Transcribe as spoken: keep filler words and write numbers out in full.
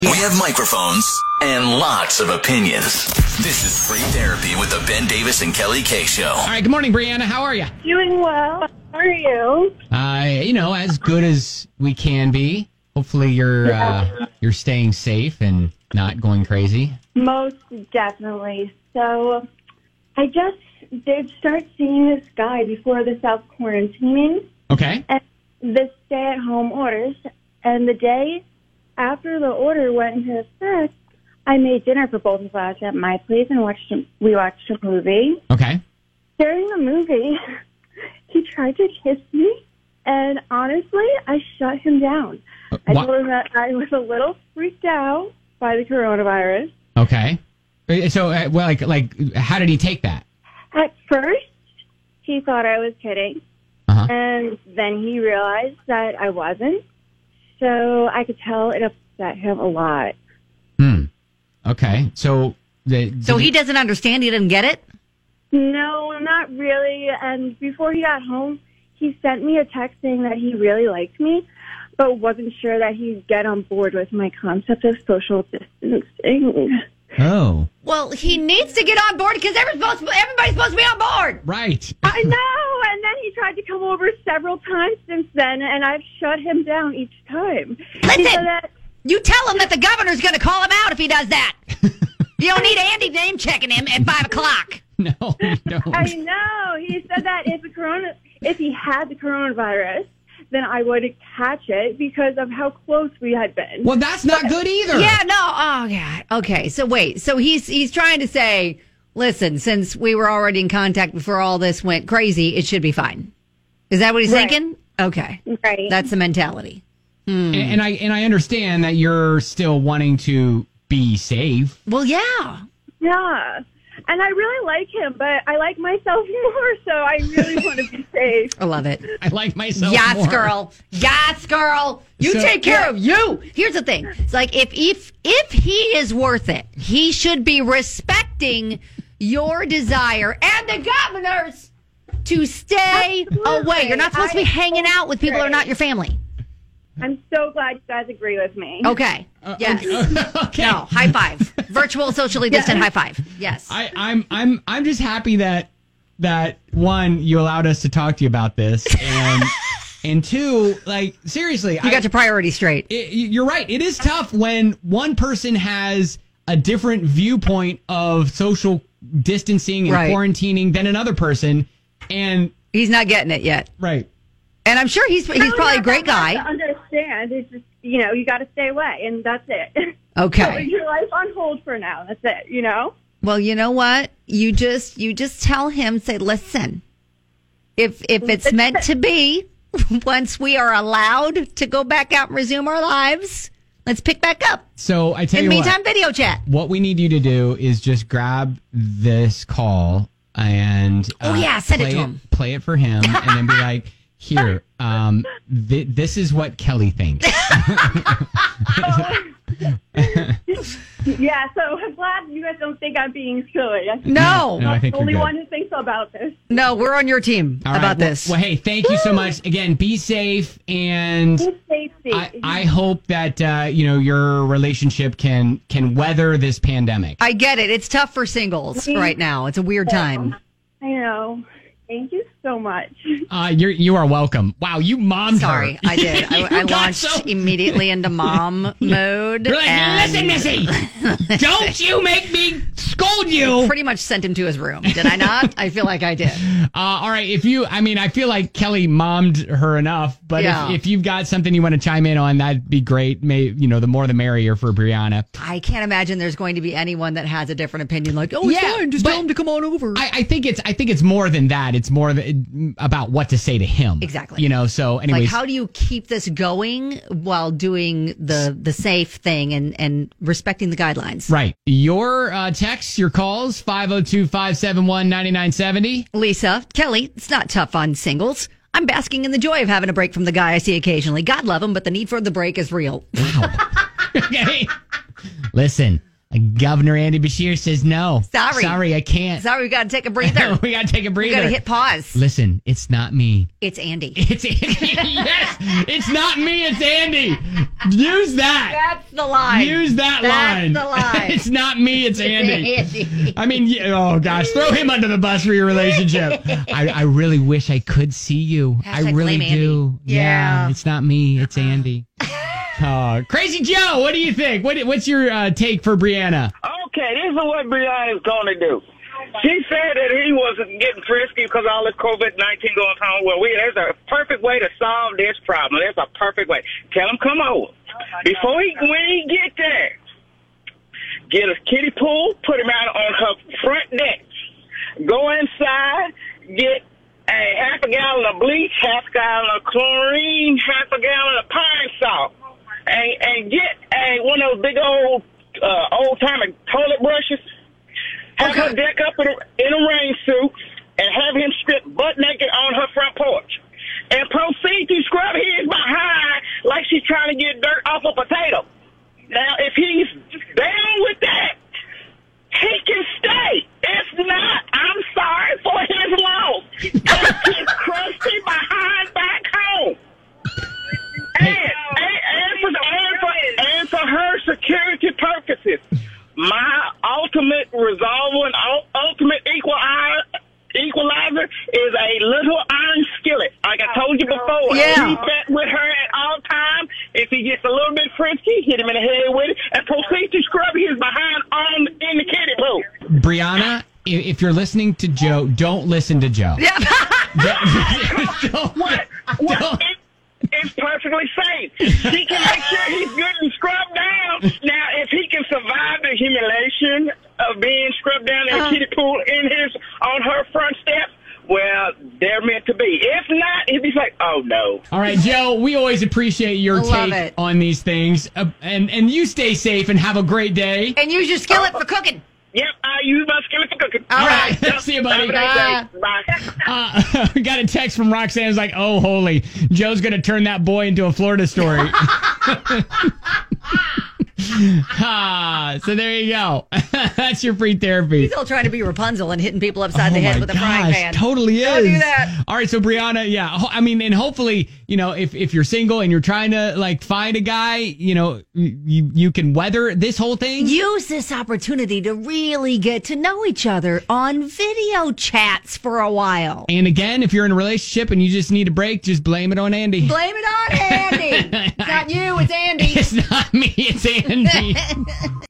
We have microphones and lots of opinions. This is Free Therapy with the Ben Davis and Kelly K Show. All right, good morning, Brianna. How are you? Doing well. How are you? Uh, you know, as good as we can be. Hopefully you're uh, you're staying safe and not going crazy. Most definitely. So I just did start seeing this guy before the self-quarantining. Okay. And the stay-at-home orders. And the day after the order went into effect, I made dinner for both of us at my place and watched a, we watched a movie. Okay. During the movie, he tried to kiss me, and honestly, I shut him down. Uh, I wha- told him that I was a little freaked out by the coronavirus. Okay. So, uh, well, like, like, how did he take that? At first, he thought I was kidding, Uh-huh. and then he realized that I wasn't. So I could tell it upset him a lot. Hmm. Okay. So, the, So did he doesn't understand? He didn't get it? No, not really. And before he got home, he sent me a text saying that he really liked me, but wasn't sure that he'd get on board with my concept of social distancing. Oh. Well, he needs to get on board because everybody's supposed, everybody's supposed to be on board. Right. I know, and then he tried to come over several times since then, and I've shut him down each time. He Listen, said that, you tell him that the governor's going to call him out if he does that. You don't need Andy name checking him at five o'clock. No, you don't. I know. He said that if the corona, if he had the coronavirus, then I would catch it because of how close we had been. Well, that's not good either. Yeah, no. Oh, yeah. Okay, so wait. So he's he's trying to say, listen, since we were already in contact before all this went crazy, it should be fine. Is that what he's Right. thinking? Okay. Right. That's the mentality. And, and I and I understand that you're still wanting to be safe. Well, yeah. Yeah. And I really like him, but I like myself more, so I really want to be safe. I love it. I like myself Yes, more. girl. Yes, girl. You So- take care of you. Here's the thing. It's like if if if he is worth it, he should be respecting your desire and the governor's to stay Absolutely. away. You're not supposed to be I hanging out with people who are agree. not your family. I'm so glad you guys agree with me. Okay. Uh, yes. Okay. No. High five. Virtual socially distant high five. Yes. I, I'm I'm I'm just happy that that one, you allowed us to talk to you about this, and and two, like seriously, you I, got your priorities straight. it, you're right. It is tough when one person has a different viewpoint of social distancing and Right. quarantining than another person, and He's not getting it yet. right. And I'm sure he's he's No, probably no, a great no, I guy. have to understand. It's just, you know, you got to stay away, and that's it. Okay. Put your life on hold for now. That's it, you know? Well, you know what? You just you just tell him, say, listen, if if it's meant to be, once we are allowed to go back out and resume our lives, let's pick back up. So I tell In you the what. meantime, video chat. What we need you to do is just grab this call and Oh, yeah, send it play to him. Play it for him, and then be like, "Here, um, th- this is what Kelly thinks." Yeah, so I'm glad you guys don't think I'm being silly. I think No, No, I I'm think the you're only good. one who thinks about this. no, we're on your team All right, about well- this. Well, hey, thank you so much again. Be safe, and Be safety. I, I hope that uh, you know your relationship can can weather this pandemic. I get it. It's tough for singles right now. It's a weird time. I know. Thank you so much. Uh, you're you are welcome. Wow, you mommed Sorry, her. I did. I, You I got launched so- immediately into mom mode. You're like, and listen, Missy, don't you make me scold you. pretty much sent him to his room. Did I not? I feel like I did. Uh, all right, if you, I mean, I feel like Kelly mommed her enough, but Yeah. if, if you've got something you want to chime in on, that'd be great. May you know, the more the merrier for Brianna. I can't imagine there's going to be anyone that has a different opinion. Like, oh, it's Yeah, fine. Just but- tell him to come on over. I, I think it's, I think it's more than that. It's more th- about what to say to him. Exactly. You know. So, anyways, Like, how do you keep this going while doing the the safe thing and, and respecting the guidelines? right? Your uh, texts, your calls, five oh two, five seven one, nine nine seven oh. Lisa, Kelly, it's not tough on singles. I'm basking in the joy of having a break from the guy I see occasionally. God love him, but the need for the break is real. Wow. Okay. Listen, Governor Andy Beshear says no. Sorry. Sorry, I can't. Sorry, we got to take a breather. we got to take a breather. We got to hit pause. Listen, it's not me. It's Andy. It's Andy. Yes, it's not me. It's Andy. Use that. That's the line. Use that That's line. the line. It's not me. It's Andy. Andy. I mean, yeah, oh gosh, throw him under the bus for your relationship. I, I really wish I could see you. Hashtag I really blame do. Andy. Yeah. It's not me. It's Andy. Uh, Crazy Joe, what do you think? What, what's your uh, take for Brianna? Okay, this is what Brianna's going to do. She said that he was getting frisky because all this COVID nineteen going on. Well, we, there's a perfect way to solve this problem. There's a perfect way. Tell him come over. Before he, when he get there, get a kiddie pool, put him out on her front deck. Go inside, get a half a gallon of bleach, half a gallon of chlorine, half a gallon of pine salt, and, and get a one of those big old uh, old-timey toilet brushes. Have Okay. her deck up in a, in a rain suit and have him strip butt naked on her front porch. And proceed to scrub his behind like she's trying to get dirt off a potato. Now, if he's down with that, he can stay. If not, I'm sorry for his loss. Take his crusty behind back home. And, and, and, for, and, for, and for her security purposes, my ultimate resolver and ul- ultimate equalizer, equalizer is a little iron skillet. Like I told you before, Yeah. keep that with her at all times. If he gets a little bit frisky, hit him in the head with it, and proceed to scrub his behind on in the kiddie pool. Brianna, i- if you're listening to Joe, don't listen to Joe. Yeah. Don't- don't- What? What? don't- It, it's perfectly safe. She can make sure he's good and scrubbed down. Now, if he can survive the humiliation of being scrubbed down in a Uh-huh. kiddie pool in his on her front step, well, they're meant to be. If not, he'd be like, oh no. All right, Joe, we always appreciate your I love take it. on these things. Uh, and, and you stay safe and have a great day. And use your skillet for cooking. Yep, I use my skillet for cooking. All right. Yep. See you, buddy. Have a great day. Bye. Uh, we got a text from Roxanne. It's like, oh, holy. Joe's going to turn that boy into a Florida story. ah, so there you go. That's your free therapy. He's still trying to be Rapunzel and hitting people upside the Oh head my with a frying gosh, pan. Totally is. Don't do that. All right, so Brianna, yeah, ho- I mean, and hopefully, you know, if, if you're single and you're trying to like find a guy, you know, you you can weather this whole thing. Use this opportunity to really get to know each other on video chats for a while. And again, if you're in a relationship and you just need a break, just blame it on Andy. Blame it on Andy. It's not you, it's Andy. It's not me, it's Andy.